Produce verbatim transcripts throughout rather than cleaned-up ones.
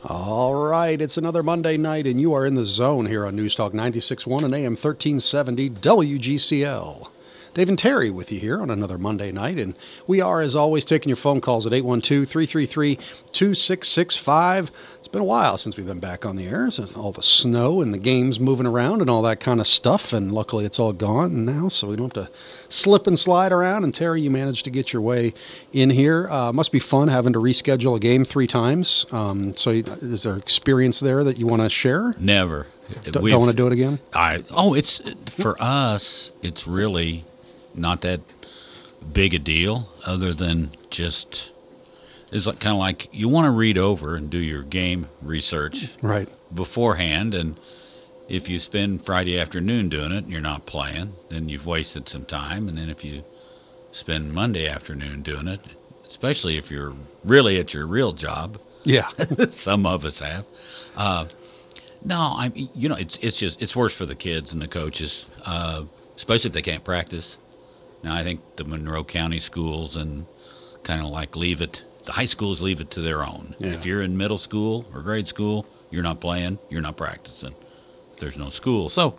All right, it's another Monday night, and you are in the zone here on News Talk ninety-six point one and A M thirteen seventy W G C L. Dave and Terry with you here on another Monday night, and we are, as always, taking your phone calls at eight one two, three three three, two six six five. It's been a while since we've been back on the air, since all the snow and the games moving around and all that kind of stuff, and luckily it's all gone now, so we don't have to slip and slide around, and Terry, you managed to get your way in here. Uh, must be fun having to reschedule a game three times. Um, so is there experience there that you want to share? Never. D- don't want to do it again? I Oh, it's for us, it's really not that big a deal, other than just it's like kind of like you want to read over and do your game research right beforehand, and if you spend Friday afternoon doing it and you're not playing, then you've wasted some time. And then if you spend Monday afternoon doing it, especially if you're really at your real job, yeah, some of us have. Uh, no, I you know it's it's just it's worse for the kids and the coaches, uh, especially if they can't practice. Now, I think the Monroe County schools and kind of like leave it, the high schools leave it to their own. Yeah. If you're in middle school or grade school, you're not playing, you're not practicing. If there's no school. So,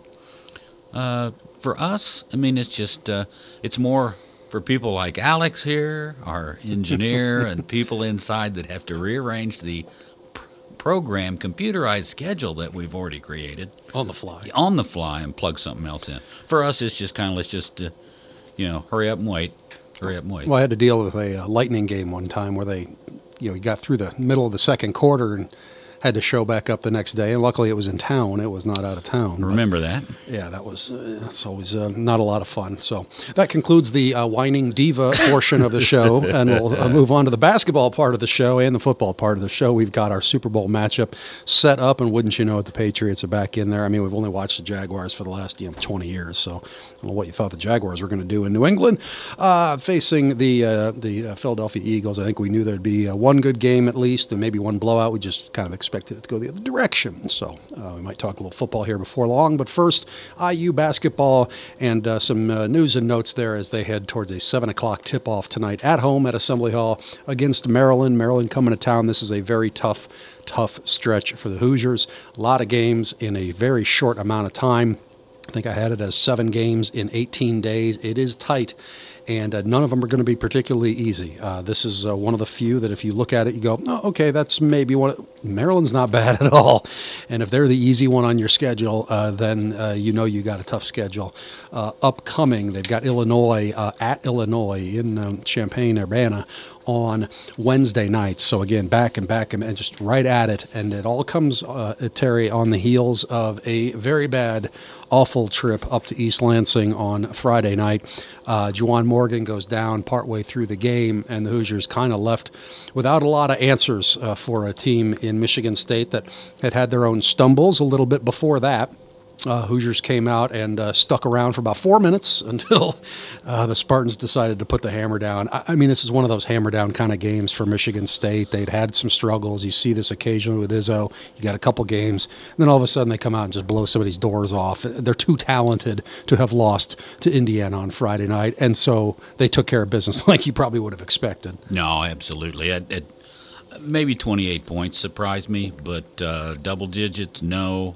uh, for us, I mean, it's just, uh, it's more for people like Alex here, our engineer, and people inside that have to rearrange the pr- program, computerized schedule that we've already created. On the fly. On the fly and plug something else in. For us, it's just kind of, let's just... Uh, You know, hurry up and wait. Hurry up and wait. Well, I had to deal with a uh, Lightning game one time where they, you know, you got through the middle of the second quarter and had to show back up the next day. And luckily, it was in town; it was not out of town. Remember but, that? Yeah, that was uh, that's always uh, not a lot of fun. So that concludes the uh, whining diva portion of the show, and we'll uh, move on to the basketball part of the show and the football part of the show. We've got our Super Bowl matchup set up, and wouldn't you know it, the Patriots are back in there. I mean, we've only watched the Jaguars for the last you know twenty years, so I don't know what you thought the Jaguars were going to do in New England, uh, facing the uh, the uh, Philadelphia Eagles. I think we knew there'd be uh, one good game at least, and maybe one blowout. We just kind of expected it to go the other direction. So uh, we might talk a little football here before long, but first, I U basketball and uh, some uh, news and notes there as they head towards a seven o'clock tip-off tonight at home at Assembly Hall against Maryland. Maryland coming to town. This is a very tough, tough stretch for the Hoosiers. A lot of games in a very short amount of time. I think I had it as seven games in eighteen days. It is tight, and uh, none of them are going to be particularly easy. Uh, this is uh, one of the few that if you look at it, you go, oh, okay, that's maybe one. Of, Maryland's not bad at all. And if they're the easy one on your schedule, uh, then uh, you know you got a tough schedule. Uh, upcoming, they've got Illinois uh, at Illinois in um, Champaign-Urbana on Wednesday nights. So again, back and back and just right at it. And it all comes, uh, Terry, on the heels of a very bad, awful trip up to East Lansing on Friday night. Uh, Juwan Morgan goes down partway through the game, and the Hoosiers kind of left without a lot of answers uh, for a team in Michigan State that had had their own stumbles a little bit before that. Uh, Hoosiers came out and uh, stuck around for about four minutes until uh, the Spartans decided to put the hammer down. I, I mean, this is one of those hammer down kind of games for Michigan State. They'd had some struggles. You see this occasionally with Izzo. You got a couple games, and then all of a sudden they come out and just blow somebody's doors off. They're too talented to have lost to Indiana on Friday night, and so they took care of business like you probably would have expected. No, absolutely. It, it, maybe twenty-eight points surprised me, but uh, double digits, no.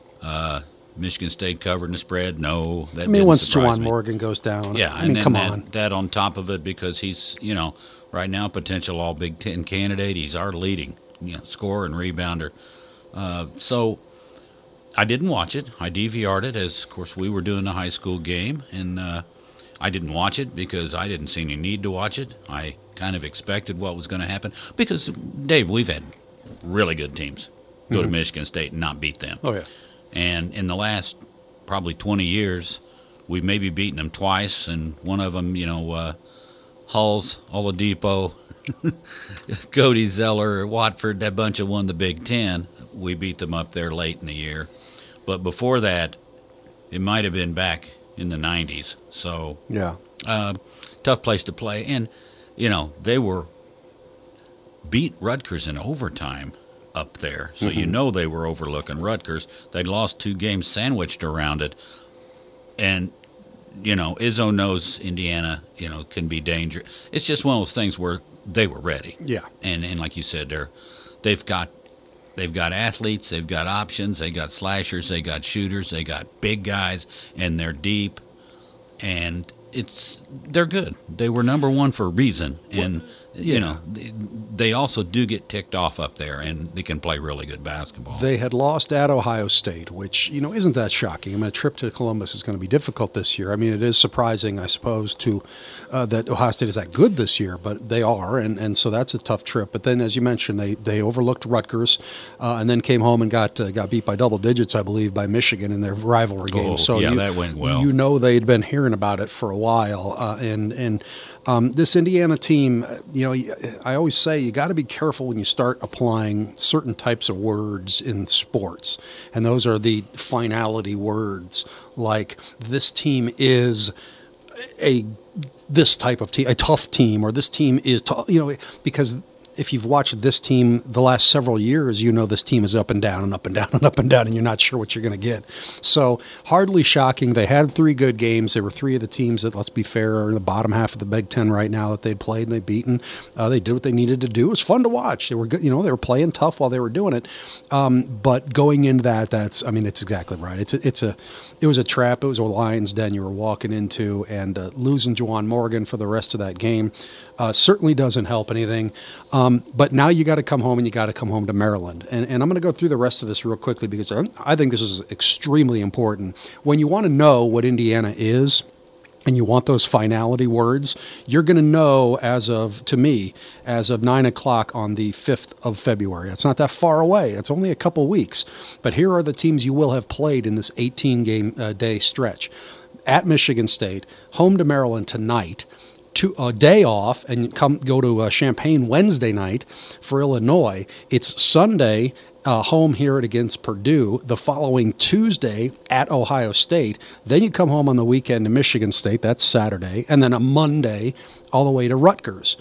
Uh, Michigan State covering the spread, no. That I mean, once Juwan Juwan Morgan goes down, yeah, I mean, and come that, on. That on top of it, because he's, you know, right now potential All Big Ten candidate. He's our leading, you know, scorer and rebounder. Uh, so I didn't watch it. I D V R'd it, as, of course, we were doing the high school game, and uh, I didn't watch it because I didn't see any need to watch it. I kind of expected what was going to happen because, Dave, we've had really good teams go mm-hmm. to Michigan State and not beat them. Oh, yeah. And in the last probably twenty years, we've maybe beaten them twice, and one of them, you know, uh, Hulls, Oladipo, Cody Zeller, Watford, that bunch of won the Big Ten. We beat them up there late in the year. But before that, it might have been back in the nineties. So, yeah, uh, tough place to play. And, you know, they were beat Rutgers in overtime up there. So mm-hmm. you know they were overlooking Rutgers. They'd lost two games sandwiched around it. And, you know, Izzo knows Indiana, you know, can be dangerous. It's just one of those things where they were ready. Yeah. And and like you said, they're they've got They've got athletes, they've got options, they got slashers, they got shooters, they got big guys, and they're deep, and it's they're good. They were number one for a reason, and Yeah. you know they, they also do get ticked off up there, and they can play really good basketball. They had lost at Ohio State, which, you know, isn't that shocking. I mean, a trip to Columbus is going to be difficult this year. I mean, it is surprising, I suppose, to uh, that Ohio State is that good this year, but they are, and, and so that's a tough trip. But then, as you mentioned, they, they overlooked Rutgers uh, and then came home and got uh, got beat by double digits, I believe, by Michigan in their rivalry game. Oh, so yeah, you, that went well. You know they'd been hearing about it for a while, uh, and and um, this Indiana team, you know, I always say you got to be careful when you start applying certain types of words in sports, and those are the finality words, like this team is a this type of team, a tough team, or this team is tough, you know, because if you've watched this team the last several years, you know this team is up and down and up and down and up and down, and you're not sure what you're going to get. So hardly shocking. They had three good games. There were three of the teams that, let's be fair, are in the bottom half of the Big Ten right now that they'd played and they'd beaten. Uh, they did what they needed to do. It was fun to watch. They were good. You know, they were playing tough while they were doing it. Um, but going into that, that's, I mean, it's exactly right. It's a, it's a, it was a trap. It was a lion's den you were walking into, and uh, losing Juwan Morgan for the rest of that game uh, certainly doesn't help anything. Um, but now you got to come home, and you got to come home to Maryland. And, and I'm going to go through the rest of this real quickly because I, I think this is extremely important. When you want to know what Indiana is, and you want those finality words, you're going to know as of, to me, as of nine o'clock on the fifth of February. It's not that far away. It's only a couple weeks. But here are the teams you will have played in this eighteen-game uh, day stretch. At Michigan State, home to Maryland tonight, to a day off, and come go to uh, Champaign Wednesday night for Illinois. It's Sunday, uh, home here at against Purdue. The following Tuesday at Ohio State. Then you come home on the weekend to Michigan State. That's Saturday, and then a Monday all the way to Rutgers.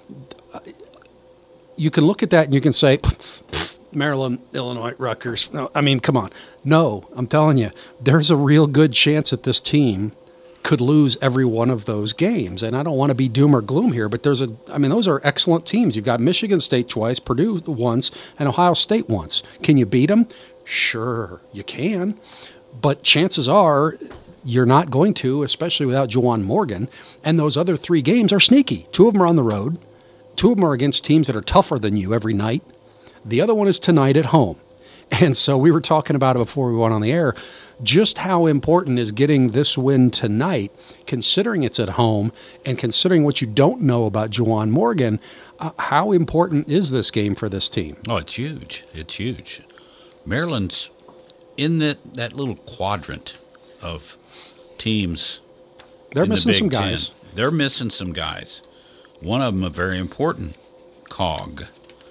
You can look at that and you can say, pff, pff, Maryland, Illinois, Rutgers. No, I mean, come on. No, I'm telling you, there's a real good chance that this team could lose every one of those games. And I don't want to be doom or gloom here, but there's a, I mean, those are excellent teams. You've got Michigan State twice, Purdue once, and Ohio State once. Can you beat them? Sure, you can. But chances are you're not going to, especially without Juwan Morgan. And those other three games are sneaky. Two of them are on the road. Two of them are against teams that are tougher than you every night. The other one is tonight at home. And so we were talking about it before we went on the air, just how important is getting this win tonight, considering it's at home and considering what you don't know about Juwan Morgan. Uh, how important is this game for this team? Oh, it's huge. It's huge. Maryland's in that, that little quadrant of teams. They're in the missing Big some guys. Ten. They're missing some guys. One of them, a very important cog,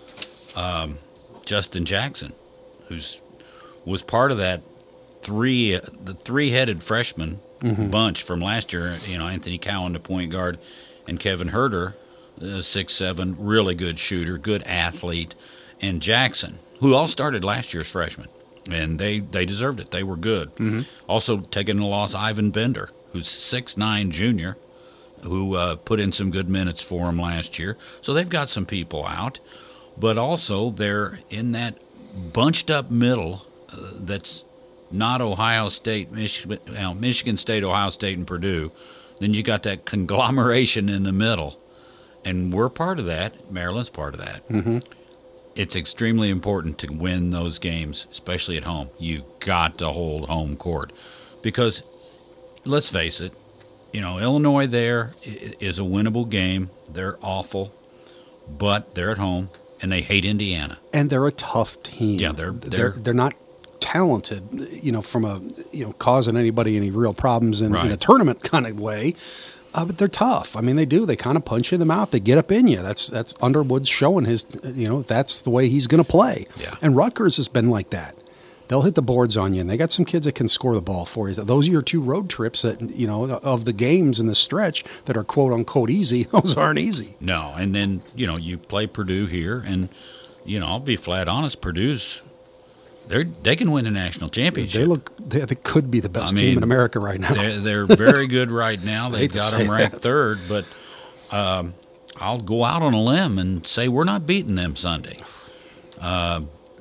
um, Justin Jackson, who's was part of that three the three-headed freshman mm-hmm. bunch from last year. You know, Anthony Cowan, the point guard, and Kevin Herter, uh, six seven, really good shooter, good athlete, and Jackson, who all started last year's freshman, and they, they deserved it. They were good. Mm-hmm. Also taking a loss, Ivan Bender, who's six nine junior, who uh, put in some good minutes for them last year. So they've got some people out, but also they're in that bunched up middle uh, that's not Ohio State, Michigan, well, Michigan State, Ohio State, and Purdue. Then you got that conglomeration in the middle, and we're part of that. Maryland's part of that. Mm-hmm. It's extremely important to win those games, especially at home. You got to hold home court because, let's face it, you know, Illinois there is a winnable game. They're awful, but they're at home, and they hate Indiana. And they're a tough team. Yeah, they're they're they're, they're not talented, you know, from a you know causing anybody any real problems in, right. in a tournament kind of way. Uh, but they're tough. I mean, they do. They kind of punch you in the mouth. They get up in you. That's that's Underwood's showing his. You know, that's the way he's going to play. Yeah. And Rutgers has been like that. They'll hit the boards on you, and they got some kids that can score the ball for you. Those are your two road trips that, you know, of the games in the stretch that are quote unquote easy. Those aren't easy. No, and then you know you play Purdue here, and you know I'll be flat honest. Purdue's they they can win a national championship. They look they, they could be the best I mean, team in America right now. They're, they're very good right now. They've to got say them ranked that. third, but um, I'll go out on a limb and say we're not beating them Sunday. Uh,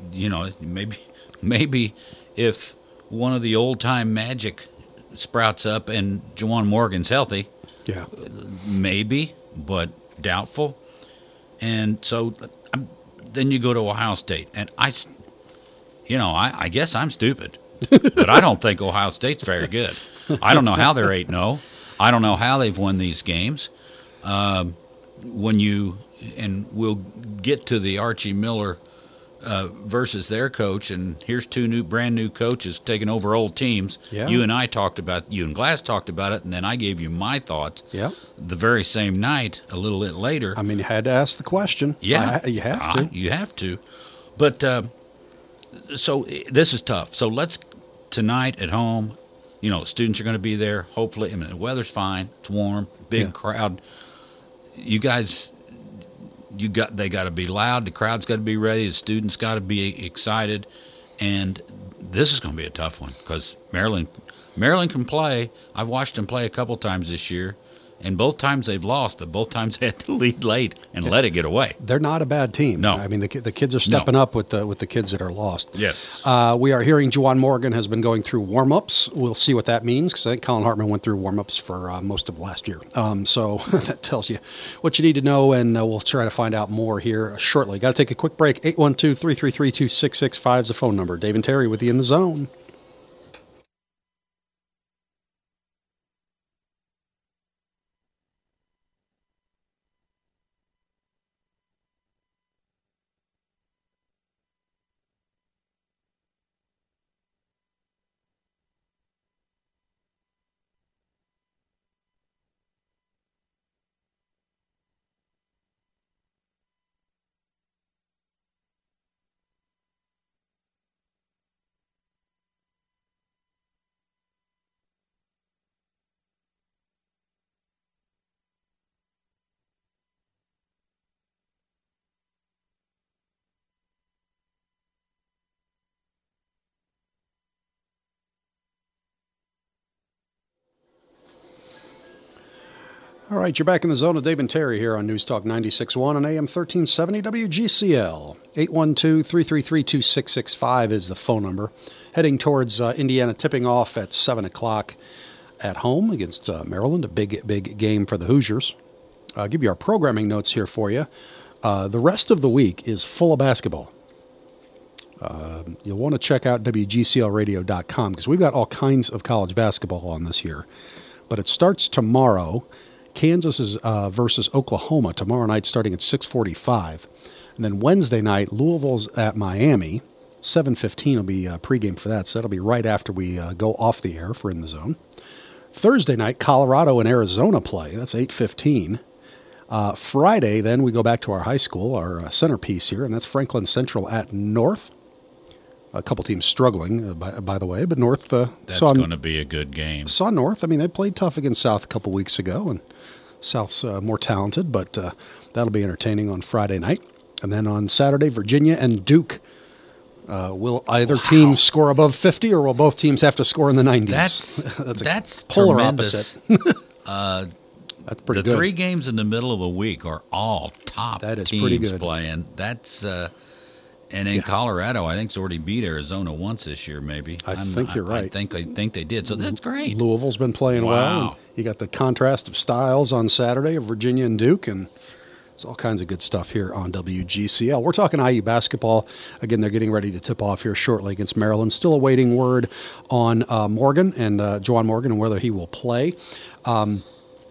you know, maybe maybe if one of the old-time Magic sprouts up and Juwan Morgan's healthy, Yeah. maybe, but doubtful. And so I'm, then you go to Ohio State, and I, s- you know, I, I guess I'm stupid, but I don't think Ohio State's very good. I don't know how they're eight and oh. I don't know how they've won these games. Um, when you and we'll get to the Archie Miller uh, versus their coach, and here's two new, brand new coaches taking over old teams. Yeah. You and I talked about, you and Glass talked about it, and then I gave you my thoughts. Yeah. The very same night, a little bit later. I mean, you had to ask the question. Yeah, I- you have to. Uh, you have to. But uh, so eh, this is tough. So let's tonight at home. You know, students are going to be there. Hopefully, I mean, the weather's fine. It's warm. Big Yeah. crowd. You guys, you got they got to be loud. The crowd's got to be ready. The students got to be excited. And this is going to be a tough one because Maryland, Maryland can play. I've watched them play a couple times this year. And both times they've lost, but both times they had to lead late and let it get away. They're not a bad team. No. I mean, the, ki- the kids are stepping up with the with the kids that are lost. Yes. Uh, we are hearing Juwan Morgan has been going through warm-ups. We'll see what that means because I think Colin Hartman went through warm-ups for uh, most of last year. Um, so that tells you what you need to know, and uh, we'll try to find out more here shortly. Got to take a quick break. eight one two, three three three, two six six five is the phone number. Dave and Terry with you in the zone. All right, you're back in the zone of Dave and Terry here on News Talk ninety-six point one and A M thirteen seventy W G C L. eight one two, three three three, two six six five is the phone number. Heading towards uh, Indiana, tipping off at seven o'clock at home against uh, Maryland, a big, big game for the Hoosiers. I'll give you our programming notes here for you. Uh, the rest of the week is full of basketball. Uh, you'll want to check out W G C L radio dot com because we've got all kinds of college basketball on this year. But it starts tomorrow. Kansas is uh, versus Oklahoma tomorrow night starting at six forty-five. And then Wednesday night, Louisville's at Miami. seven fifteen will be a pregame for that, so that'll be right after we uh, go off the air for In the Zone. Thursday night, Colorado and Arizona play. That's eight fifteen. Uh, Friday, then, we go back to our high school, our uh, centerpiece here, and that's Franklin Central at North. A couple teams struggling, uh, by, by the way, but North uh, That's saw, going to be a good game. saw North. I mean, they played tough against South a couple weeks ago, and South's uh, more talented, but uh, that'll be entertaining on Friday night. And then on Saturday, Virginia and Duke. Uh, will either Wow. team score above fifty, or will both teams have to score in the nineties? That's that's a that's polar tremendous. opposite. uh, That's pretty the good. three games in the middle of a week are all top That is teams pretty good. playing. That's uh, and in Yeah. Colorado, I think it's already beat Arizona once this year. Maybe I I'm- think you're I, I right. think I think they did. So that's great. Louisville's been playing well. Wow. And you got the contrast of styles on Saturday of Virginia and Duke, and there's all kinds of good stuff here on W G C L. We're talking I U basketball. Again, they're getting ready to tip off here shortly against Maryland. Still awaiting word on uh, Morgan and uh, Juwan Morgan and whether he will play. Um,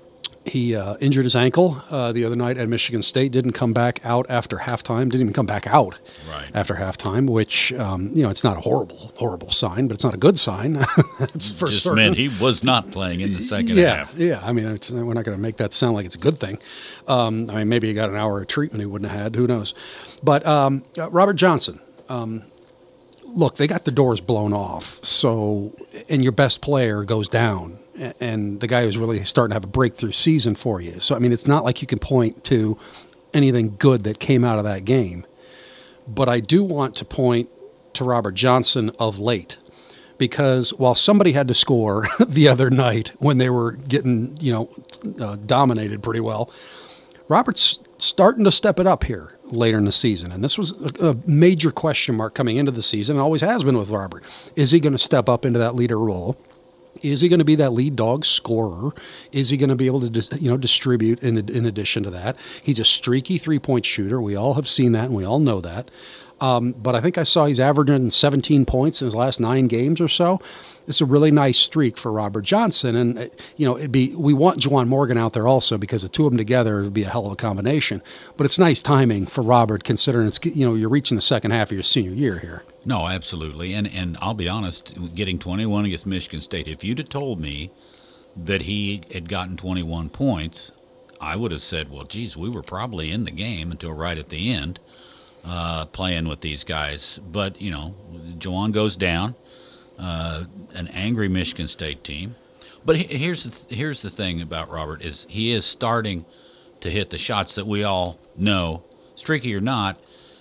He uh, injured his ankle uh, the other night at Michigan State. Didn't come back out after halftime. Didn't even come back out Right. after halftime. Which um, you know, it's not a horrible, horrible sign, but it's not a good sign. That's for Just certain. meant he was not playing in the second yeah, half. yeah. I mean, it's, we're not going to make that sound like it's a good thing. Um, I mean, maybe he got an hour of treatment he wouldn't have had. Who knows? But um, uh, Robert Johnson. Um, look, they got the doors blown off. So, and your best player goes down, a- and the guy who's really starting to have a breakthrough season for you. So, I mean, it's not like you can point to anything good that came out of that game. But I do want to point to Robert Johnson of late. Because while somebody had to score the other night when they were getting, you know, uh, dominated pretty well, Robert's starting to step it up here later in the season. And this was a, a major question mark coming into the season, and always has been with Robert. Is he going to step up into that leader role? Is he going to be that lead dog scorer? Is he going to be able to dis, you know, distribute in, in addition to that? He's a streaky three-point shooter. We all have seen that, and we all know that. Um, but I think I saw he's averaging seventeen points in his last nine games or so. It's a really nice streak for Robert Johnson. And, you know, it'd be, we want Juwan Morgan out there also because the two of them together would be a hell of a combination. But it's nice timing for Robert considering it's, you know, you're reaching the second half of your senior year here. No, absolutely. And and I'll be honest, getting twenty-one against Michigan State, if you'd have told me that he had gotten twenty-one points, I would have said, well, geez, we were probably in the game until right at the end uh, playing with these guys. But, you know, Juwan goes down, uh, an angry Michigan State team. But here's the th- here's the thing about Robert is he is starting to hit the shots that we all know, streaky or not.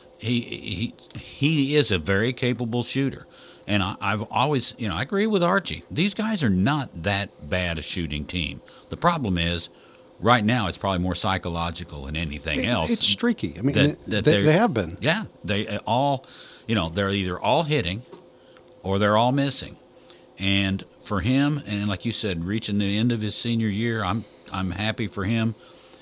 He he he is a very capable shooter, and I, I've always, you know, I agree with Archie. These guys are not that bad a shooting team. The problem is, right now, it's probably more psychological than anything else. It's streaky. I mean, that, that they, they have been. Yeah, they all, you know, they're either all hitting, or they're all missing, and for him, and like you said, reaching the end of his senior year, I'm I'm happy for him.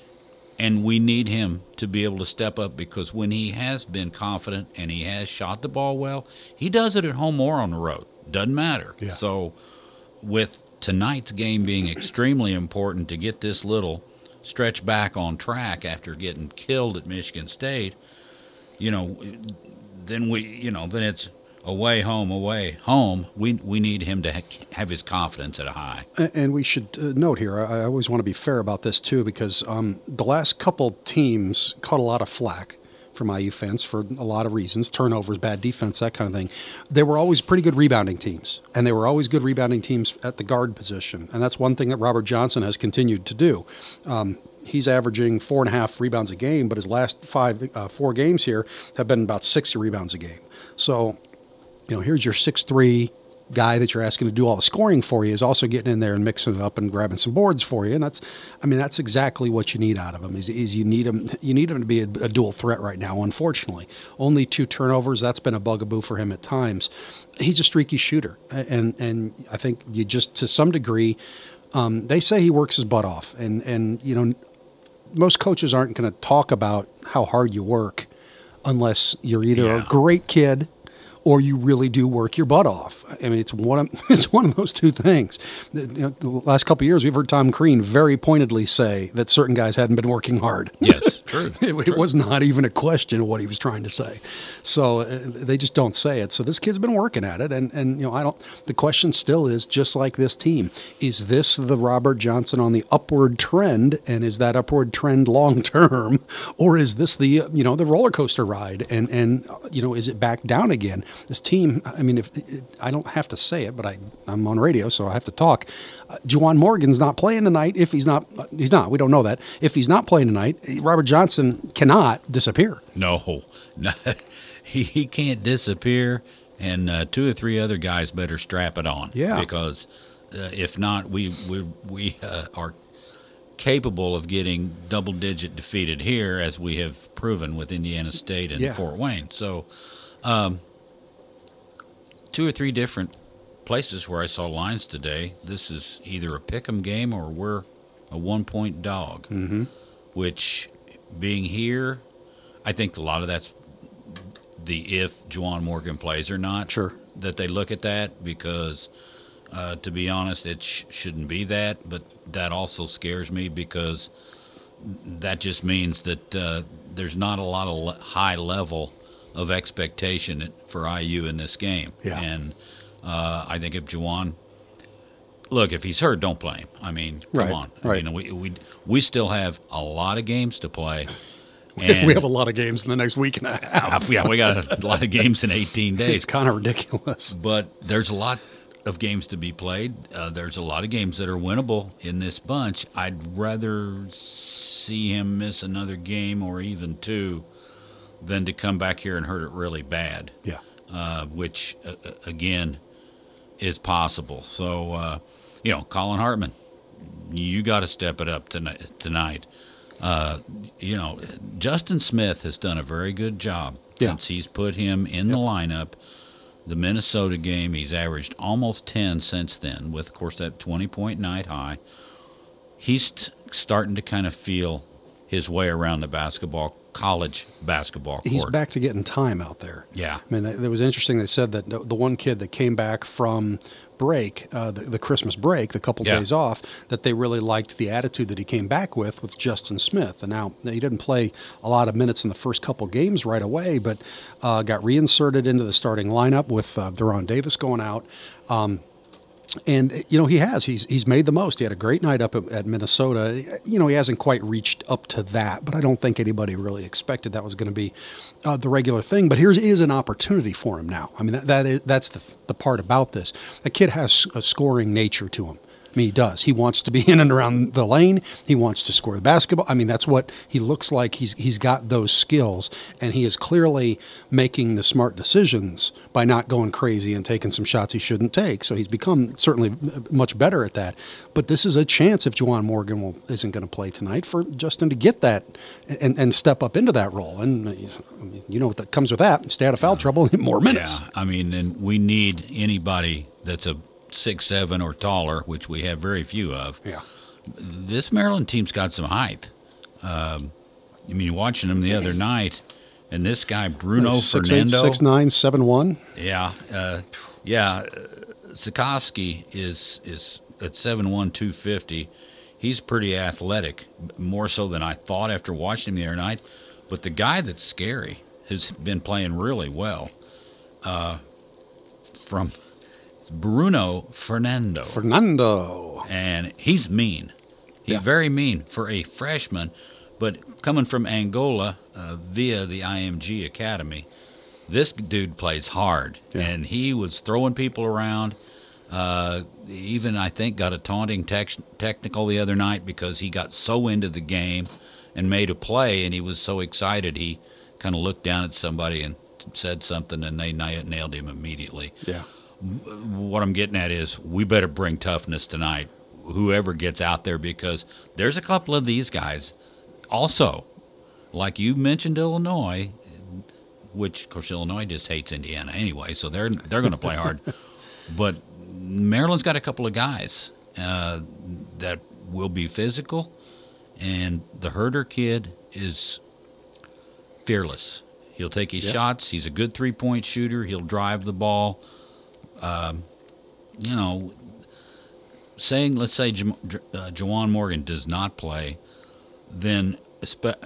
And we need him to be able to step up because when he has been confident and he has shot the ball well, he does it at home or on the road. Doesn't matter. Yeah. So with tonight's game being extremely important to get this little stretch back on track after getting killed at Michigan State, you know, then we, you know, then it's away, home, away, home. We we need him to ha- have his confidence at a high. And we should uh, note here, I always want to be fair about this too, because um, the last couple teams caught a lot of flack from I U fans for a lot of reasons, turnovers, bad defense, that kind of thing. They were always pretty good rebounding teams, and they were always good rebounding teams at the guard position. And that's one thing that Robert Johnson has continued to do. Um, he's averaging four and a half rebounds a game, but his last five, uh, four games here have been about sixty rebounds a game. So, you know, here's your six three guy that you're asking to do all the scoring for you is also getting in there and mixing it up and grabbing some boards for you. And that's, I mean, that's exactly what you need out of him is, is you need him, you need him to be a, a dual threat right now. Unfortunately, only two turnovers. That's been a bugaboo for him at times. He's a streaky shooter. And, and I think you just, to some degree, um, they say he works his butt off and, and, you know, most coaches aren't going to talk about how hard you work unless you're either yeah. a great kid or you really do work your butt off. I mean, it's one of, it's one of those two things. The, you know, the last couple of years, we've heard Tom Crean very pointedly say that certain guys hadn't been working hard. Yes, true. it, true. it was not even a question of what he was trying to say. So uh, they just don't say it. So this kid's been working at it. And, and, you know, I don't, the question still is just like this team, is this the Robert Johnson on the upward trend? And is that upward trend long-term? Or is this the, you know, the roller coaster ride? And, and, you know, is it back down again? This team, I mean, if it, I don't have to say it, but I, I'm on radio, so I have to talk. Uh, Juwan Morgan's not playing tonight. If he's not, uh, he's not. We don't know that. If he's not playing tonight, Robert Johnson cannot disappear. No, no he, he can't disappear, and uh, two or three other guys better strap it on. Yeah. Because uh, if not, we we we uh, are capable of getting double-digit defeated here, as we have proven with Indiana State and yeah. Fort Wayne. So. Um, Two or three different places where I saw lines today. This is either a pick'em game or we're a one-point dog, mm-hmm. which being here, I think a lot of that's the if Juwan Morgan plays or not. Sure. That they look at that because, uh, to be honest, it sh- shouldn't be that. But that also scares me because that just means that uh, there's not a lot of le- high level of expectation for I U in this game. Yeah. And uh, I think if Juwan, look, if he's hurt, don't play him. I mean, come right. on. Right. I mean, we, we, we still have a lot of games to play. And we have a lot of games in the next week and a half. Yeah, we got a lot of games in eighteen days. It's kind of ridiculous. But there's a lot of games to be played. Uh, there's a lot of games that are winnable in this bunch. I'd rather see him miss another game or even two than to come back here and hurt it really bad. Yeah. Uh, which, uh, again, is possible. So, uh, you know, Colin Hartman, you got to step it up tonight. tonight. Uh, you know, Justin Smith has done a very good job yeah. since he's put him in yep. the lineup. The Minnesota game, he's averaged almost ten since then, with, of course, that twenty-point night high. He's t- starting to kind of feel his way around the basketball, college basketball court. He's back to getting time out there. Yeah. I mean, it was interesting. They said that the one kid that came back from break, uh, the, the Christmas break, the couple yeah. days off, that they really liked the attitude that he came back with, with Justin Smith. And now he didn't play a lot of minutes in the first couple games right away, but uh, got reinserted into the starting lineup with uh, Deron Davis going out. Um, And, you know, he has. He's he's made the most. He had a great night up at, at Minnesota. You know, he hasn't quite reached up to that, but I don't think anybody really expected that was going to be uh, the regular thing. But here is an opportunity for him now. I mean, that, that is that's the the part about this. The kid has a scoring nature to him. I mean, he does. He wants to be in and around the lane. He wants to score the basketball. I mean, that's what he looks like. He's he's got those skills, and he is clearly making the smart decisions by not going crazy and taking some shots he shouldn't take. So he's become certainly much better at that. But this is a chance, if Juwan Morgan will, isn't going to play tonight, for Justin to get that and, and step up into that role. And I mean, you know what that comes with that. Stay out of foul trouble, more minutes. Yeah, I mean, and we need anybody that's a six seven or taller, which we have very few of. Yeah, this Maryland team's got some height. Um, I mean, watching them the other night, and this guy Bruno six, Fernando, eight, six nine, seven one. Yeah, uh, yeah. Sikorsky is is at seven one, two fifty. He's pretty athletic, more so than I thought after watching him the other night. But the guy that's scary has been playing really well. Uh, from Bruno Fernando. Fernando. And he's mean. He's yeah. very mean for a freshman, but coming from Angola uh, via the I M G Academy, this dude plays hard. Yeah. And he was throwing people around. Uh, even, I think, got a taunting tech- technical the other night because he got so into the game and made a play, and he was so excited he kind of looked down at somebody and said something, and they nailed him immediately. Yeah. What I'm getting at is we better bring toughness tonight, whoever gets out there, because there's a couple of these guys also, like you mentioned, Illinois, which, of course, Illinois just hates Indiana anyway, so they're they're going to play hard. But Maryland's got a couple of guys uh, that will be physical, and the Herder kid is fearless. He'll take his yep. shots. He's a good three-point shooter. He'll drive the ball. Um, you know, saying, let's say J- J- uh, Juwan Morgan does not play, then espe-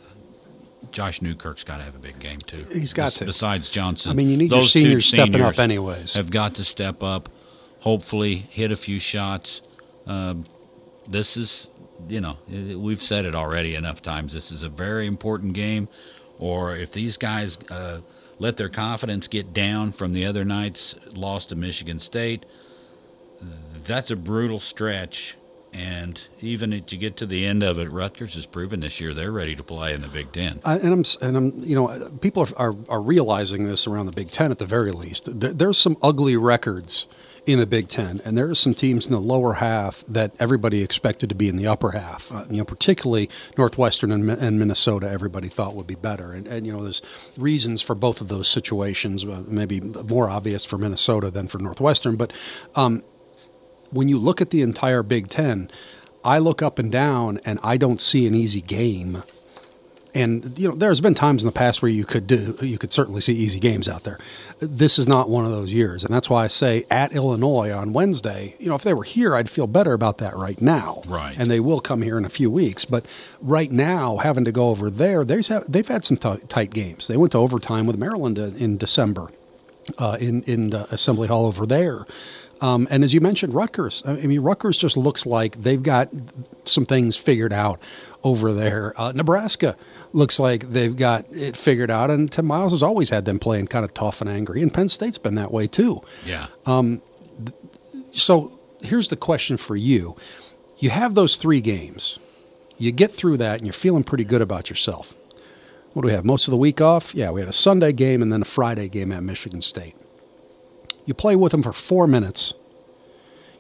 Josh Newkirk's got to have a big game too. He's got Bes- to. Besides Johnson. I mean, you need those your seniors two stepping seniors up anyways. Have got to step up, hopefully hit a few shots. Um, this is, you know, we've said it already enough times. This is a very important game. Or if these guys uh, let their confidence get down from the other night's loss to Michigan State, that's a brutal stretch. And even if you get to the end of it, Rutgers has proven this year they're ready to play in the Big Ten. I, and I'm, and I'm, you know, people are, are are realizing this around the Big Ten at the very least. There, there's some ugly records in the Big Ten, and there are some teams in the lower half that everybody expected to be in the upper half. Uh, you know, particularly Northwestern and, and Minnesota, everybody thought would be better. And, and you know, there's reasons for both of those situations. Uh, maybe more obvious for Minnesota than for Northwestern, but. Um, When you look at the entire Big Ten, I look up and down, and I don't see an easy game. And you know, there's been times in the past where you could do, you could certainly see easy games out there. This is not one of those years, and that's why I say at Illinois on Wednesday. You know, if they were here, I'd feel better about that right now. Right. And they will come here in a few weeks, but right now, having to go over there, they've they've had some t- tight games. They went to overtime with Maryland in December, uh, in in the Assembly Hall over there. Um, and as you mentioned, Rutgers. I mean, Rutgers just looks like they've got some things figured out over there. Uh, Nebraska looks like they've got it figured out, and Tim Miles has always had them playing kind of tough and angry, and Penn State's been that way too. Yeah. Um, th- so here's the question for you. You have those three games. You get through that, and you're feeling pretty good about yourself. What do we have? Most of the week off? Yeah, we had a Sunday game and then a Friday game at Michigan State. You play with them for four minutes.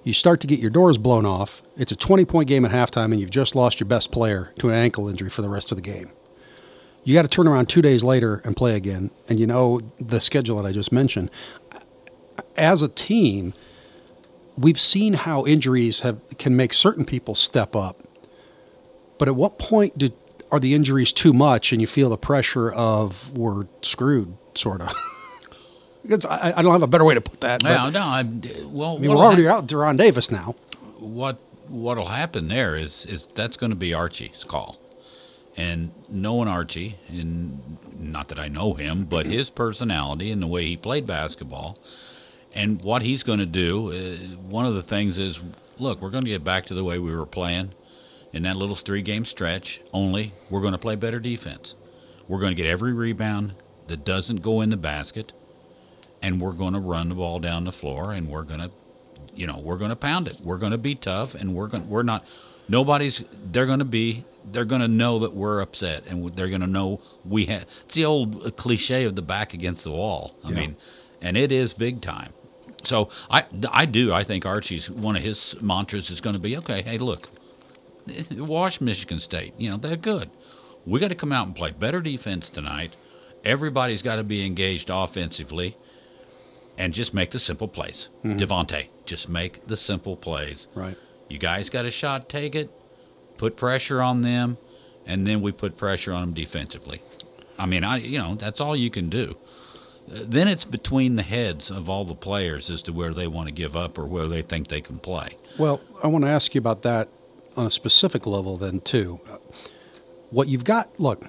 You start to get your doors blown off. It's a twenty-point game at halftime, and you've just lost your best player to an ankle injury for the rest of the game. You got to turn around two days later and play again. And you know the schedule that I just mentioned. As a team, we've seen how injuries have can make certain people step up. But at what point do, are the injuries too much and you feel the pressure of we're screwed, sort of? Because I, I don't have a better way to put that. No, no. I, well, I mean, we're already out Deron Davis now. What what'll happen there is is that's going to be Archie's call, and knowing Archie, and not that I know him, but his personality and the way he played basketball, and what he's going to do. Uh, one of the things is, look, we're going to get back to the way we were playing in that little three-game stretch. Only we're going to play better defense. We're going to get every rebound that doesn't go in the basket. And we're going to run the ball down the floor, and we're going to, you know, we're going to pound it. We're going to be tough, and we're going. We're not. Nobody's. They're going to be. They're going to know that we're upset, and they're going to know we have. It's the old cliche of the back against the wall. I yeah. mean, and it is big time. So I, I do. I think Archie's one of his mantras is going to be, okay. Hey, look, watch Michigan State. You know they're good. We got to come out and play better defense tonight. Everybody's got to be engaged offensively. And just make the simple plays. Mm-hmm. Devontae, just make the simple plays. Right. You guys got a shot, take it, put pressure on them, and then we put pressure on them defensively. I mean, I you know, that's all you can do. Uh, then it's between the heads of all the players as to where they want to give up or where they think they can play. Well, I want to ask you about that on a specific level then, too. Uh, what you've got, look,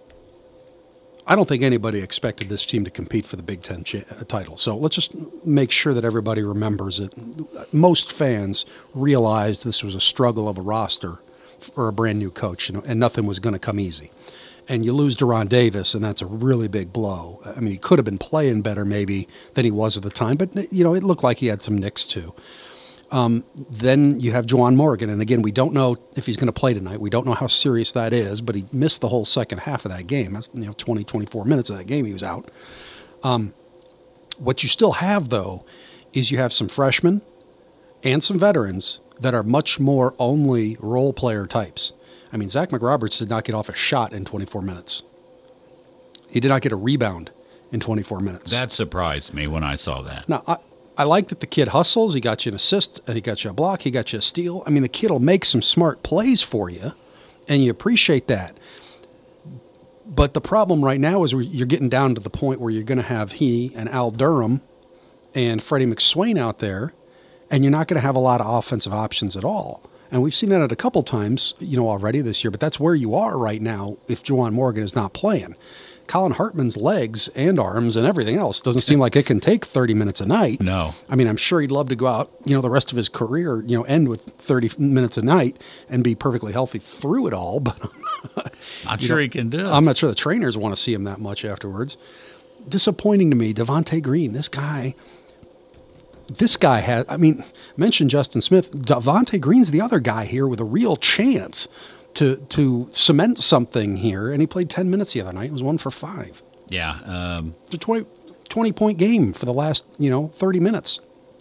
I don't think anybody expected this team to compete for the Big Ten cha- title. So let's just make sure that everybody remembers it. Most fans realized this was a struggle of a roster for a brand new coach, you know, and nothing was going to come easy. And you lose Deron Davis, and that's a really big blow. I mean, he could have been playing better maybe than he was at the time, but, you know, it looked like he had some nicks too. Um, then you have Juwan Morgan, and again, we don't know if he's going to play tonight. We don't know how serious that is, but he missed the whole second half of that game. That's, you know, twenty, twenty-four minutes of that game he was out. Um, what you still have, though, is you have some freshmen and some veterans that are much more only role player types. I mean, Zach McRoberts did not get off a shot in twenty-four minutes. He did not get a rebound in twenty-four minutes. That surprised me when I saw that. Now, I, I like that the kid hustles. He got you an assist, and he got you a block. He got you a steal. I mean, the kid will make some smart plays for you, and you appreciate that. But the problem right now is you're getting down to the point where you're going to have he and Al Durham and Freddie McSwain out there, and you're not going to have a lot of offensive options at all. And we've seen that at a couple times, you know, already this year. But that's where you are right now if Juwan Morgan is not playing. Colin Hartman's legs and arms and everything else doesn't seem like it can take thirty minutes a night. No. I mean, I'm sure he'd love to go out, you know, the rest of his career, you know, end with thirty minutes a night and be perfectly healthy through it all. But I'm sure know, he can do it. I'm not sure the trainers want to see him that much afterwards. Disappointing to me, Devontae Green, this guy, this guy has, I mean, mention Justin Smith. Devontae Green's the other guy here with a real chance to to cement something here, and he played ten minutes the other night. It was one for five. Yeah. Um, it's a twenty, twenty-point game for the last, you know, thirty minutes.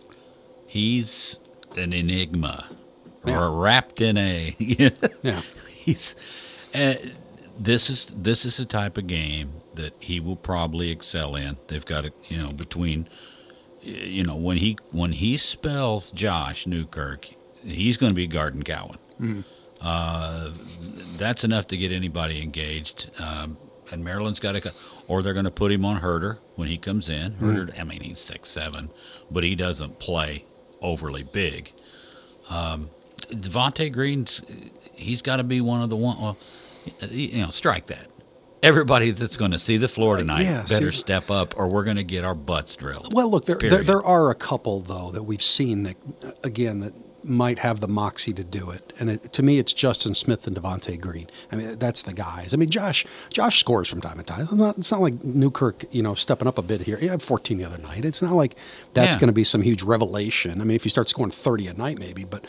He's an enigma, yeah. or wrapped in a... yeah. He's... Uh, this is this is the type of game that he will probably excel in. They've got to, you know, between, you know, when he when he spells Josh Newkirk, he's going to be guarding Cowan. Mm-hmm. Uh, that's enough to get anybody engaged. Um, and Maryland's got to, or they're going to put him on Herder when he comes in. Mm-hmm. Herder, I mean, he's six seven, but he doesn't play overly big. Um, Devontae Green's, he's got to be one of the one. Well, you know, strike that. Everybody that's going to see the floor tonight uh, yeah, better see, step up, or we're going to get our butts drilled. Well, look, there, there there are a couple though that we've seen that, again, that might have the moxie to do it. And it, to me, it's Justin Smith and Devontae Green. I mean, that's the guys. I mean, Josh Josh scores from time to time. It's not, it's not like Newkirk, you know, stepping up a bit here. He had fourteen the other night. It's not like that's yeah. going to be some huge revelation. I mean, if you start scoring thirty a night, maybe. But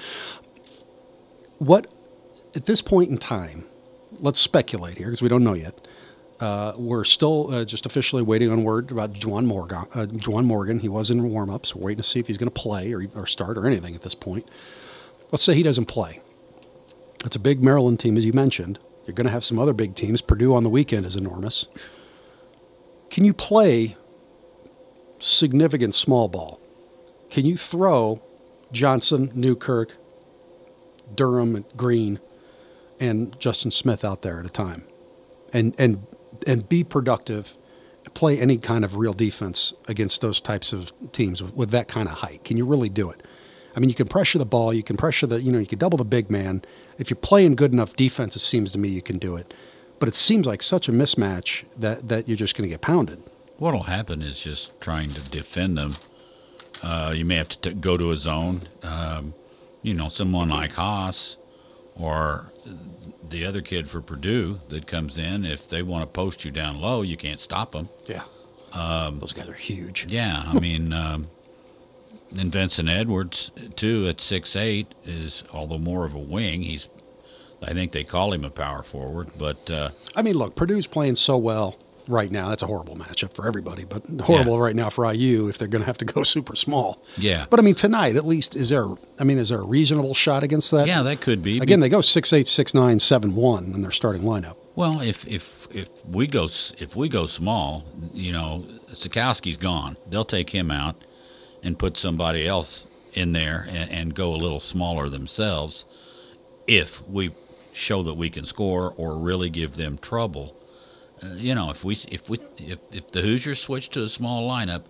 what, at this point in time, let's speculate here because we don't know yet. Uh, we're still uh, just officially waiting on word about Juwan Morgan. Uh, Juwan Morgan, he was in warm-ups. We're waiting to see if he's going to play or, or start or anything at this point. Let's say he doesn't play. It's a big Maryland team, as you mentioned. You're going to have some other big teams. Purdue on the weekend is enormous. Can you play significant small ball? Can you throw Johnson, Newkirk, Durham, Green, and Justin Smith out there at a time, and and and be productive, play any kind of real defense against those types of teams with, with that kind of height? Can you really do it? I mean, you can pressure the ball, you can pressure the, you know, you can double the big man. If you're playing good enough defense, it seems to me you can do it. But it seems like such a mismatch that, that you're just going to get pounded. What'll happen is just trying to defend them. Uh, you may have to t- go to a zone. Um, you know, someone like Haas or the other kid for Purdue that comes in, if they want to post you down low, you can't stop them. Yeah. Um, Those guys are huge. Yeah, I mean, um, and Vincent Edwards, too, at six eight, is, although more of a wing, he's, I think they call him a power forward. But uh, I mean, look, Purdue's playing so well right now. That's a horrible matchup for everybody, but horrible yeah. right now for I U if they're going to have to go super small. Yeah. But I mean, tonight at least, is there? I mean, is there a reasonable shot against that? Yeah, that could be. Again, they go six eight, six nine, seven one in their starting lineup. Well, if if if we go if we go small, you know, Sikowski's gone. They'll take him out and put somebody else in there and, and go a little smaller themselves. If we show that we can score or really give them trouble. Uh, you know, if we if we if, if the Hoosiers switch to a small lineup,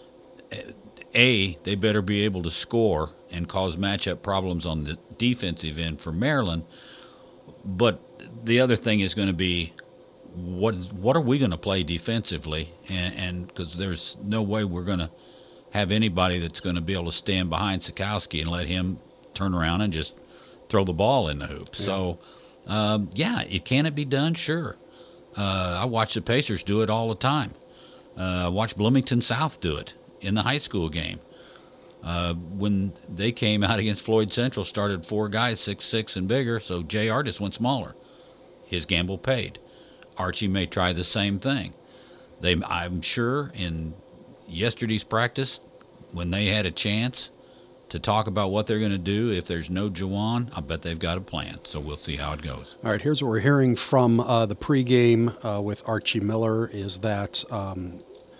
A, they better be able to score and cause matchup problems on the defensive end for Maryland. But the other thing is going to be what what are we going to play defensively? And because there's no way we're going to have anybody that's going to be able to stand behind Sikowski and let him turn around and just throw the ball in the hoop. Yeah. So, um, yeah, it can it be done? Sure. Uh, I watch the Pacers do it all the time. Uh, I watch Bloomington South do it in the high school game. Uh, when they came out against Floyd Central, started four guys, six six and bigger, so Jay Artis went smaller. His gamble paid. Archie may try the same thing. They, I'm sure in yesterday's practice, when they had a chance to talk about what they're going to do, if there's no Juwan, I bet they've got a plan. So we'll see how it goes. All right, here's what we're hearing from uh, the pregame uh, with Archie Miller is that um,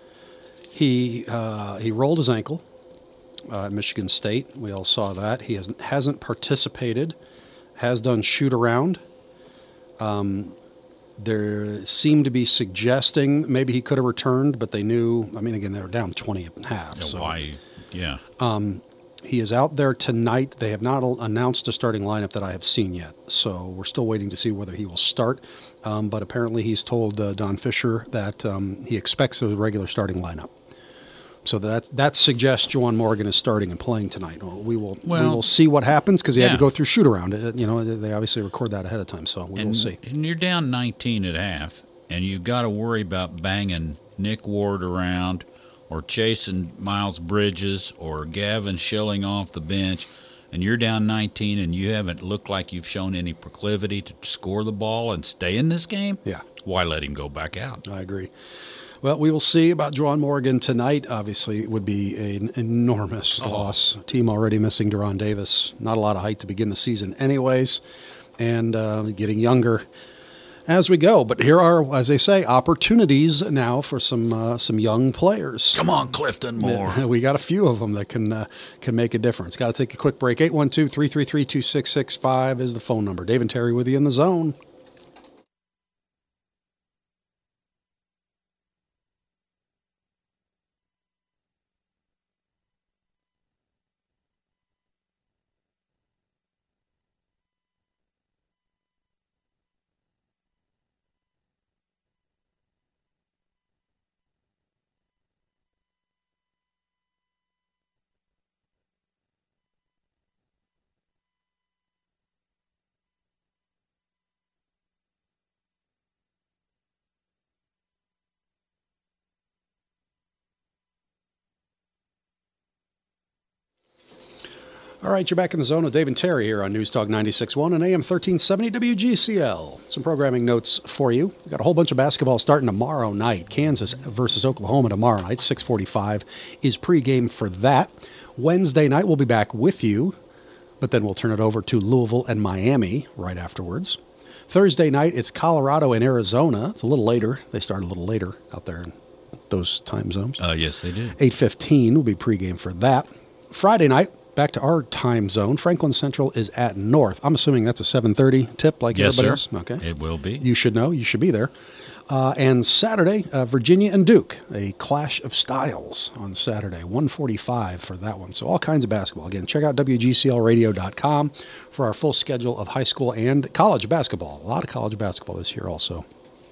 he uh, he rolled his ankle uh, at Michigan State. We all saw that. He hasn't, hasn't participated, has done shoot-around. Um, there seemed to be suggesting maybe he could have returned, but they knew, I mean, again, they were down twenty and a half. Yeah, so, why? Yeah. Um, he is out there tonight. They have not announced a starting lineup that I have seen yet, so we're still waiting to see whether he will start. Um, but apparently he's told uh, Don Fisher that um, he expects a regular starting lineup. So that that suggests Juwan Morgan is starting and playing tonight. We will well, we will see what happens because he yeah. had to go through shoot around. You know, they obviously record that ahead of time, so we and, will see. And you're down nineteen at half, and you've got to worry about banging Nick Ward around, or chasing Miles Bridges or Gavin Schilling off the bench, and you're down nineteen and you haven't looked like you've shown any proclivity to score the ball and stay in this game, yeah, why let him go back out? I agree. Well, we will see about Juwan Morgan tonight. Obviously, it would be an enormous oh. loss. Team already missing Deron Davis. Not a lot of height to begin the season anyways, and uh, getting younger as we go. But here are, as they say, opportunities now for some uh, some young players. Come on, Clifton Moore. We got a few of them that can uh, can make a difference. Got to take a quick break. eight one two, three three three, two six six five is the phone number. Dave and Terry with you in the zone. All right, you're back in the zone with Dave and Terry here on News Talk ninety-six point one and A M thirteen seventy W G C L. Some programming notes for you. We've got a whole bunch of basketball starting tomorrow night. Kansas versus Oklahoma tomorrow night, six forty-five is pregame for that. Wednesday night, we'll be back with you, but then we'll turn it over to Louisville and Miami right afterwards. Thursday night, it's Colorado and Arizona. It's a little later. They start a little later out there in those time zones. Uh, yes, they do. eight fifteen will be pregame for that. Friday night, back to our time zone. Franklin Central is at North. I'm assuming that's a seven thirty tip like yes, everybody sir. else? Okay. It will be. You should know. You should be there. Uh, and Saturday, uh, Virginia and Duke, a clash of styles on Saturday, one forty-five for that one. So all kinds of basketball. Again, check out W G C L radio dot com for our full schedule of high school and college basketball. A lot of college basketball this year also.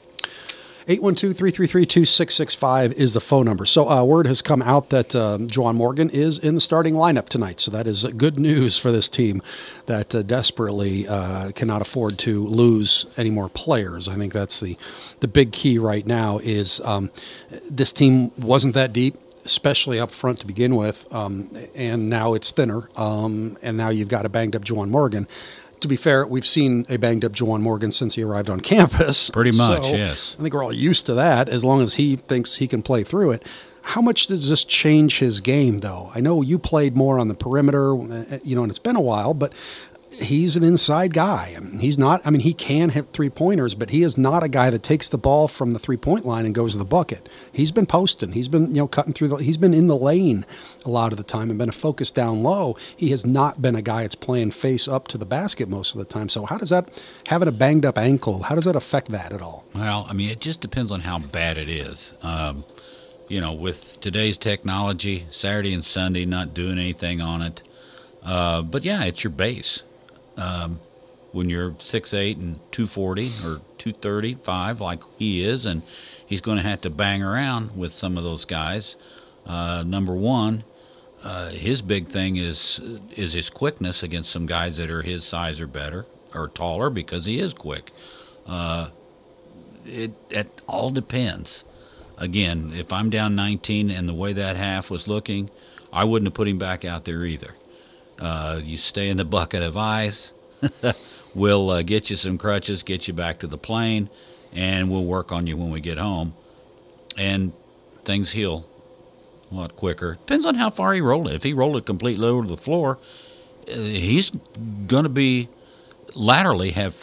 eight one two, three three three, two six six five is the phone number. So uh, word has come out that um, Juwan Morgan is in the starting lineup tonight. So that is good news for this team that uh, desperately uh, cannot afford to lose any more players. I think that's the, the big key right now is um, this team wasn't that deep, especially up front to begin with, um, and now it's thinner, um, and now you've got a banged-up Juwan Morgan. To be fair, we've seen a banged-up Juwan Morgan since he arrived on campus. Pretty much, so yes. I think we're all used to that as long as he thinks he can play through it. How much does this change his game, though? I know you played more on the perimeter, you know, and it's been a while, but he's an inside guy. I mean, he's not, I mean, he can hit three-pointers, but he is not a guy that takes the ball from the three-point line and goes to the bucket. He's been posting. He's been, you know, cutting through the, he's been in the lane a lot of the time and been a focus down low. He has not been a guy that's playing face up to the basket most of the time. So how does that, having a banged-up ankle, how does that affect that at all? Well, I mean, it just depends on how bad it is. Um, you know, with today's technology, Saturday and Sunday, not doing anything on it. Uh, but, yeah, it's your base. Um, when you're six eight and two forty or two thirty-five like he is, and he's going to have to bang around with some of those guys. Uh, number one, uh, his big thing is is his quickness against some guys that are his size or better or taller because he is quick. Uh, it, it all depends. Again, if I'm down nineteen and the way that half was looking, I wouldn't have put him back out there either. Uh, you stay in the bucket of ice. We'll uh, get you some crutches, get you back to the plane, and we'll work on you when we get home. And things heal a lot quicker. Depends on how far he rolled it. If he rolled it completely over to the floor, uh, he's going to be laterally have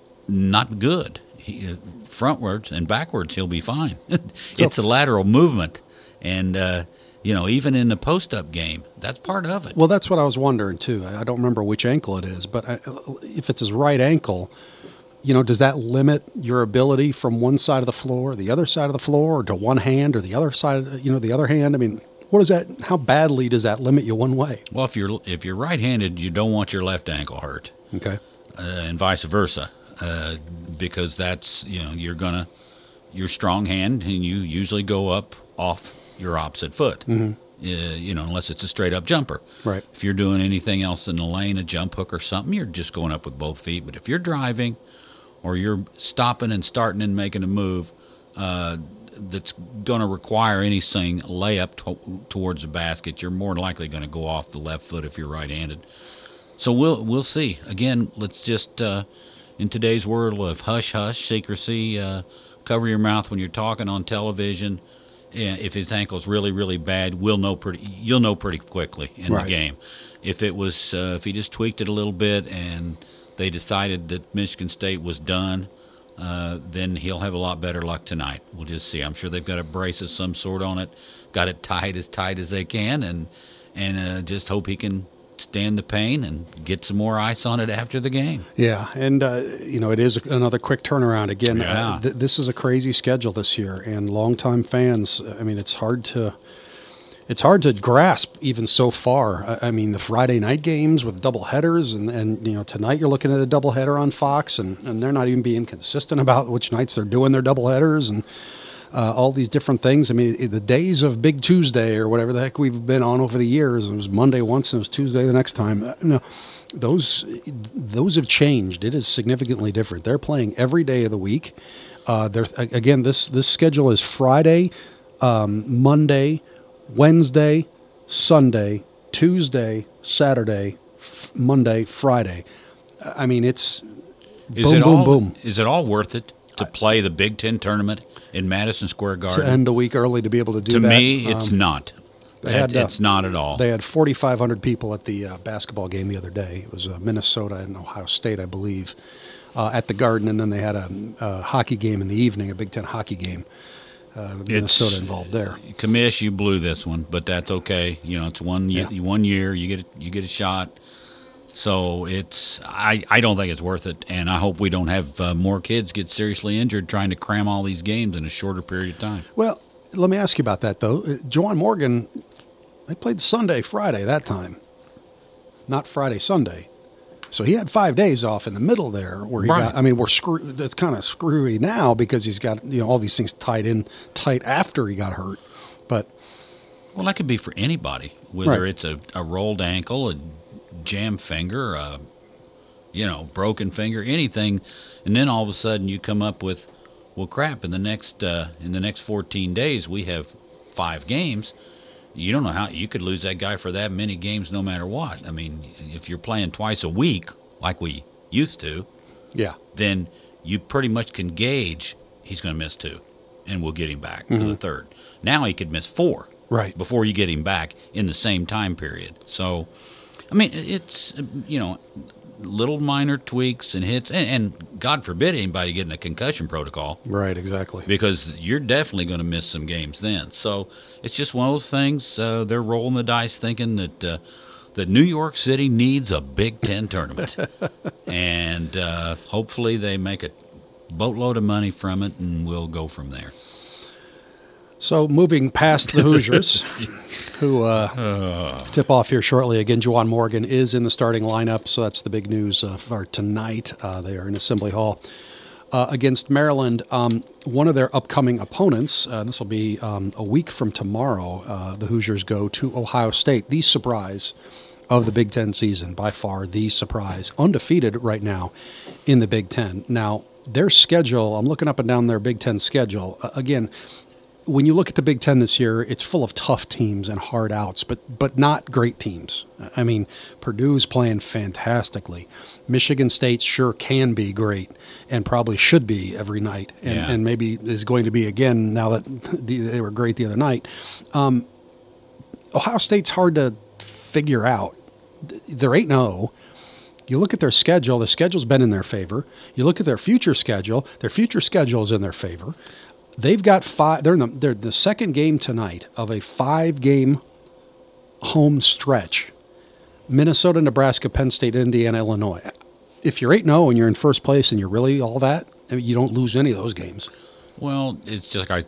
not good. He, uh, frontwards and backwards, he'll be fine. It's a lateral movement. And, uh, you know, even in the post-up game, that's part of it. Well, that's what I was wondering, too. I don't remember which ankle it is, but I, if it's his right ankle, you know, does that limit your ability from one side of the floor, the other side of the floor, or to one hand or the other side, you know, the other hand? I mean, what is that? How badly does that limit you one way? Well, if you're if you're right-handed, you don't want your left ankle hurt. Okay. Uh, and vice versa, uh, because that's, you know, you're going to, you're strong hand, and you usually go up off your opposite foot, mm-hmm. uh, you know, unless it's a straight-up jumper. Right. If you're doing anything else in the lane, a jump hook or something, you're just going up with both feet. But if you're driving or you're stopping and starting and making a move uh, that's going to require anything layup to- towards the basket, you're more likely going to go off the left foot if you're right-handed. So we'll we'll see. Again, let's just, uh, in today's world of hush-hush, secrecy, uh, cover your mouth when you're talking on television. Yeah, if his ankle's really, really bad, we'll know pretty. You'll know pretty quickly in right. the game. If it was, uh, if he just tweaked it a little bit and they decided that Michigan State was done, uh, then he'll have a lot better luck tonight. We'll just see. I'm sure they've got a brace of some sort on it, got it tied as tight as they can, and and uh, just hope he can stand the pain and get some more ice on it after the game. Yeah, and, uh, you know, it is another quick turnaround. Again, yeah. uh, th- this is a crazy schedule this year, and longtime fans, I mean, it's hard to it's hard to grasp even so far. I, I mean, the Friday night games with double headers, and, and, you know, tonight you're looking at a double header on Fox, and, and they're not even being consistent about which nights they're doing their double headers, and Uh, all these different things. I mean, the days of Big Tuesday or whatever the heck we've been on over the years, it was Monday once and it was Tuesday the next time. Uh, no, those those have changed. It is significantly different. They're playing every day of the week. Uh, they're again, this this schedule is Friday, um, Monday, Wednesday, Sunday, Tuesday, Saturday, Monday, Friday. I mean, it's Is boom, it boom, all, boom. Is it all worth it to play the Big Ten tournament in Madison Square Garden? To end the week early to be able to do to that. me, it's Um, not. they had, It- uh, it's not at all. They had forty-five hundred people at the uh, basketball game the other day. It was uh, Minnesota and Ohio State, I believe, uh, at the Garden, and then they had a, a hockey game in the evening, a Big Ten hockey game. Uh, Minnesota It's- involved there. Commish, you blew this one, but that's okay. You know, it's one ye- Yeah. one year. You get you get a shot. So it's I, I don't think it's worth it, and I hope we don't have uh, more kids get seriously injured trying to cram all these games in a shorter period of time. Well, let me ask you about that, though. Uh, Juwan Morgan, they played Sunday, Friday that time, not Friday, Sunday. So he had five days off in the middle there where he Right. got, I mean, we're screwed. That's kind of screwy now because he's got, you know, all these things tied in tight after he got hurt. But Well, that could be for anybody, whether Right. it's a, a rolled ankle, a jammed finger, a you know broken finger, anything, and then all of a sudden you come up with, well, crap. In the next uh, in the next fourteen days, we have five games. You don't know how you could lose that guy for that many games, no matter what. I mean, if you're playing twice a week like we used to, yeah, then you pretty much can gauge he's going to miss two, and we'll get him back Mm-hmm. for the third. Now he could miss four, Right. before you get him back in the same time period. So, I mean, it's you know, little minor tweaks and hits, and, and God forbid anybody getting a concussion protocol, right, exactly. because you're definitely going to miss some games then. So it's just one of those things. Uh, they're rolling the dice, thinking that uh, that New York City needs a Big Ten tournament, and uh, hopefully they make a boatload of money from it, and we'll go from there. So moving past the Hoosiers, who uh, tip off here shortly. Again, Juwan Morgan is in the starting lineup, so that's the big news uh, for tonight. Uh, they are in Assembly Hall uh, against Maryland. Um, one of their upcoming opponents, uh, this will be um, a week from tomorrow, uh, the Hoosiers go to Ohio State. The surprise of the Big Ten season, by far the surprise. Undefeated right now in the Big Ten. Now, their schedule, I'm looking up and down their Big Ten schedule. Uh, again, when you look at the Big Ten this year, it's full of tough teams and hard outs, but but not great teams. I mean, Purdue's playing fantastically. Michigan State sure can be great and probably should be every night, and, Yeah. and maybe is going to be again now that they were great the other night. Um, Ohio State's hard to figure out. They're eight and oh. You look at their schedule, the schedule's been in their favor. You look at their future schedule, their future schedule is in their favor. They've got five. They're in the, they're the second game tonight of a five-game home stretch: Minnesota, Nebraska, Penn State, Indiana, Illinois. If you're eight and zero and you're in first place and you're really all that, I mean, you don't lose any of those games. Well, it's just like,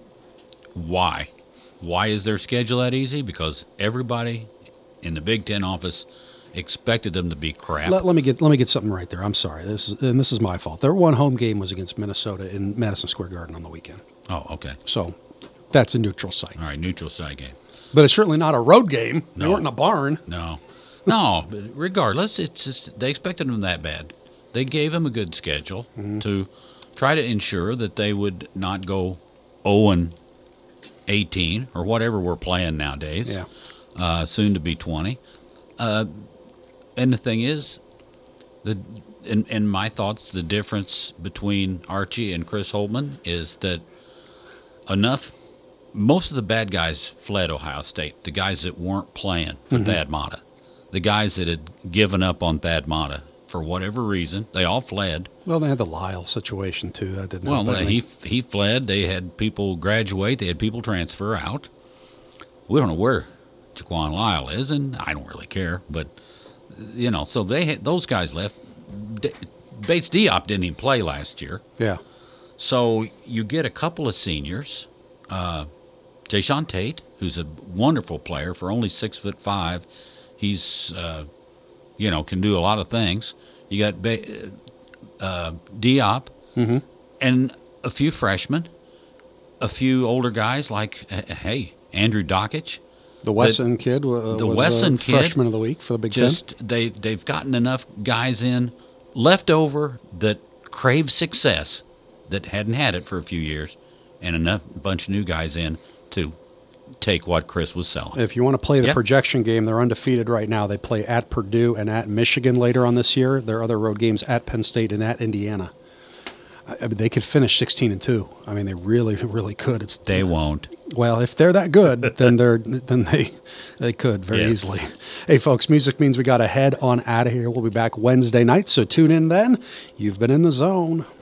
why? Why is their schedule that easy? Because everybody in the Big Ten office expected them to be crap. Let, let me get let me get something right there. I'm sorry. This is, and this is my fault. Their one home game was against Minnesota in Madison Square Garden on the weekend. Oh, okay. So that's a neutral site. All right, neutral site game. But it's certainly not a road game. They No. weren't in a barn. No, no. But regardless, it's just they expected them that bad. They gave them a good schedule Mm-hmm. to try to ensure that they would not go zero and eighteen or whatever we're playing nowadays. Yeah. Uh, soon to be twenty. Uh, and the thing is, the in, in my thoughts, the difference between Archie and Chris Holtman is that enough. Most of the bad guys fled Ohio State. The guys that weren't playing for Thad Matta, the guys that had given up on Thad Matta for whatever reason, they all fled. Well, they had the Lyle situation too. That didn't Well, help any. he he fled. They had people graduate. They had people transfer out. We don't know where Jaquan Lyle is, and I don't really care. But you know, so they had, those guys left. D- Bates Diop didn't even play last year. Yeah. So you get a couple of seniors. Uh, Jayshawn Tate, who's a wonderful player for only six foot five, he's uh, you know can do a lot of things. You got ba- uh, Diop Mm-hmm. and a few freshmen, a few older guys like uh, hey Andrew Dockich. The Wesson kid uh, the was Wesson uh, kid freshman of the week for the Big Just Ten. they they've gotten enough guys in left over that crave success that hadn't had it for a few years, and enough bunch of new guys in to take what Chris was selling. If you want to play the Yeah. projection game, they're undefeated right now. They play at Purdue and at Michigan later on this year. Their other road games at Penn State and at Indiana. I mean, they could finish sixteen and two. I mean, they really, really could. It's They won't. Well, if they're that good, then they're then they they could very Yes. easily. Hey, folks, music means we got to head on out of here. We'll be back Wednesday night, so tune in then. You've been in the zone.